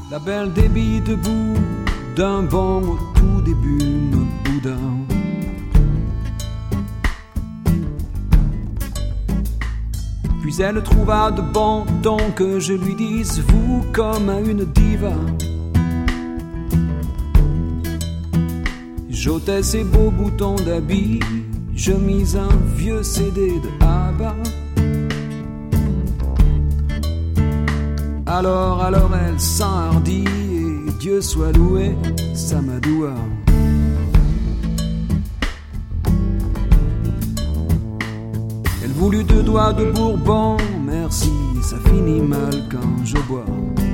La belle débit debout d'un banc au tout début me boudin. Puis elle trouva de bon ton que je lui dise vous comme à une diva. J'ôtais ses beaux boutons d'habit, je mis un vieux CD de ABBA. Alors elle s'enhardit et Dieu soit loué, Samadoua. Elle voulut 2 doigts de Bourbon, merci, ça finit mal quand je bois.